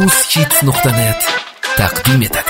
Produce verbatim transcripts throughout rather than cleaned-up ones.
NewsHits نقطه نت تقدیم etadi.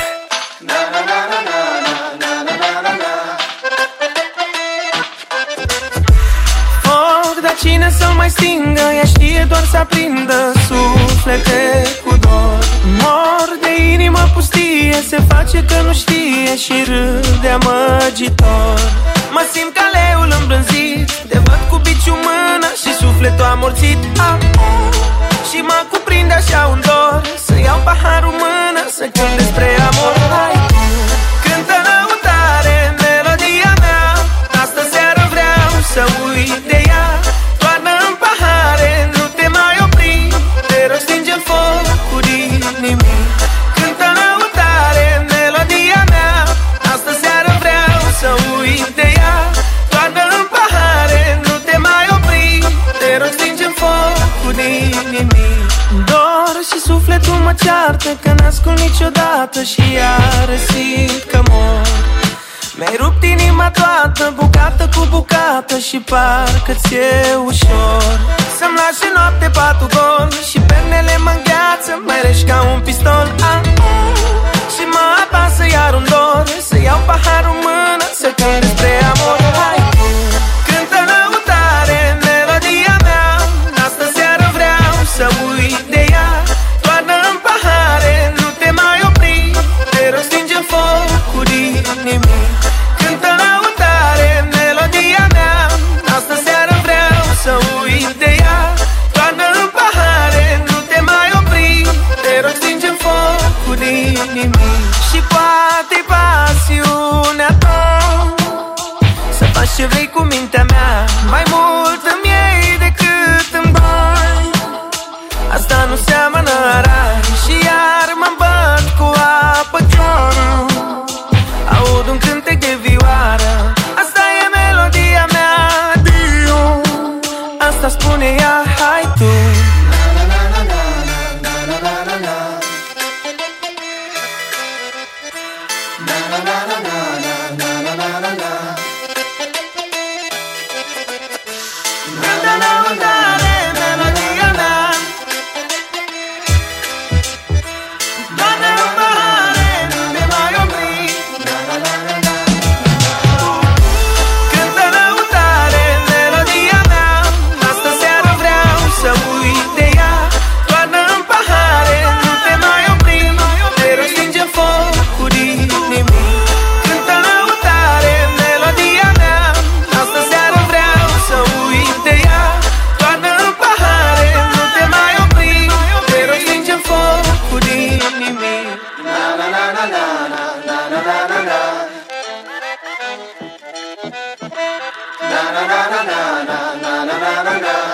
Foc, dar cine să-l mai stingă? Ea știe doar să aprindă suflete cu dor. Mor de inimă pustie, se face că nu știe și râde amăgitor. Mă simt ca leul îmbrânzit, te văd cu biciu mână și sufletul amorțit. ah, ah. Și mă cuprinde așa un dor, să iau paharul mână, să cânt despre amor. Hai, cântă lăutare melodia mea, astă seară vreau să uit de ea. Toarnă-mi pahare, nu te mai opri, te rog stinge focul inimii. Cântă lăutare melodia mea, astă seară vreau să uit de ea. Toarnă-mi pahare, nu te mai opri, te rog stinge focul inimii. Dor și sufletul mă ceartă, că n-ascult niciodată și iar simt că mor. Mi-ai rupt inima toată, bucată cu bucată, și parcă ți-e ușor să-mi lași noapte patul gol și pernele mă îngheață, mai reși ca un pistol. ah, ah. Și mă apasă iar un dor, să iau paharul mână, să cânt despre amor. Hai, cântă lăutare melodia mea, astă seară vreau să uit de ea. Toarnă-mi pahare, nu te mai opri, te rog stinge focul inimii. Cântă lăutare melodia mea, astă seară vreau să uit de ea. Toarnă-mi pahare, nu te mai opri, te rog stinge focul inimii. Și poate pasiunea ta să faci ce vrei cu mintea mea, mai mult îmi iei decât îmi dai. Asta nu seamănă rar și iar mă-mi bat cu apă cioară. Aud un cântec de vioară, asta e melodia mea, Dio. Asta spune ea, hai tu. Cântă lăutare melodia mea, doamne-mi pahare, nu te mai opri. Cântă lăutare melodia mea, astă seară vreau să uit de ea. Toarnă-mi pahare, nu te mai opri, te rog stinge focul inimii. Cântă lăutare melodia mea, astă seară vreau să uit de ea. Toarnă-mi pahare, nu te mai opri, te rog stinge focul inimii. Na na na na na na na na na na. Na na na na na na na na na na.